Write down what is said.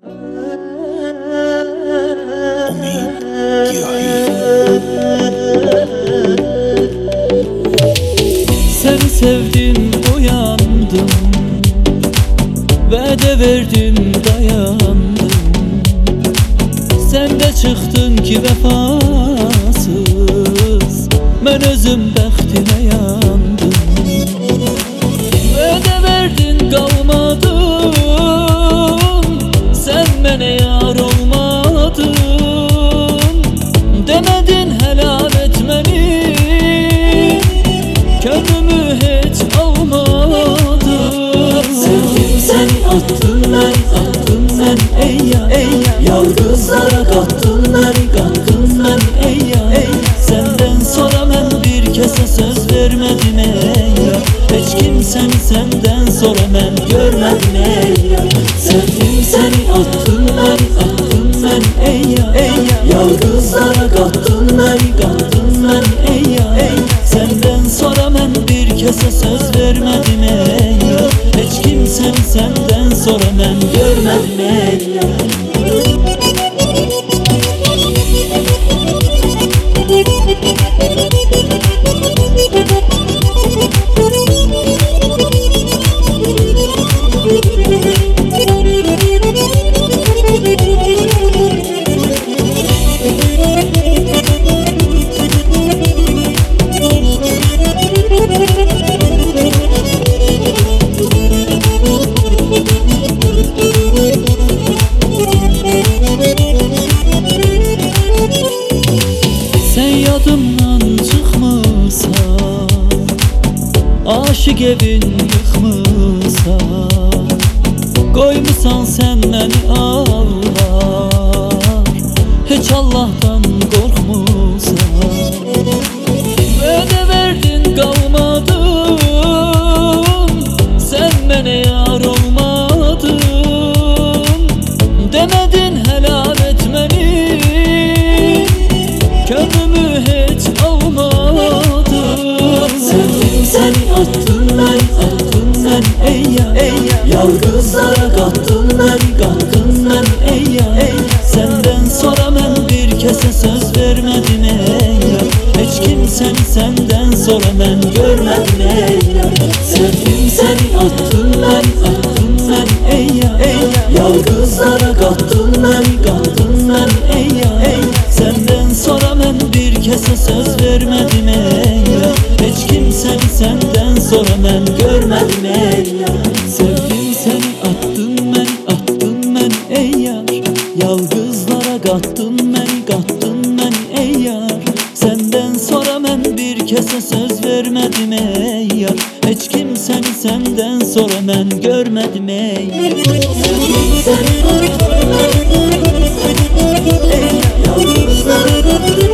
Seni sevdim, uyandım, vədə verdim, dayandım. Sen de çıktın ki vefasız, mən özüm bəxtinə yandım. Vədə verdin, qalmadın, sen mənə yar olmadın. Demedin helal et məni, könlümü heç almadın. Sevdim seni, attın ben ey ya, yalgızlara kattın beni ey ya. Senden sonra mən bir kəsə söz vermədim ey ya. Heç kimsəni senden sonra mən görmədim ey ya. Sevdim seni, attın ben ey ya, yalgızlara kattın beni ey ya. Senden sonra mən bir kəsə söz vermədim ey ya. Heç kimsəni senden sonra mən görmədim ey ya. Sen yadımdan çıxmısan, aşıq evin yıxmısan. Qoymusan sen məni ağlar, heç Allah'tan qorxmusan. Vədə verdin, qalmadın, sen mənə yar olmadın. Demedin helal et məni, könlümü heç almadın. Sevdim seni, attın ben ey ya, yalgızlara kattın beni ey ya. Senden sonra mən bir kəsə söz vermədim ey ya. Heç kimsəni senden sonra mən görmədim ey ya. Sevdim seni, attın ben ey ya, yalgızlara kattın beni ey ya. Senden sonra mən bir kəsə söz vermədim ey ya. Heç kimsəni senden sonra mən görmədim ey ya. Sevdim seni, attın mən ey yar, yalgızlara kattın beni ey yar. Senden sonra mən bir kəsə söz vermədim ey yar. Heç kimsəni senden sonra mən görmədim ey yar. Sevdim seni, attın ben ey ya, yalgızlara kattın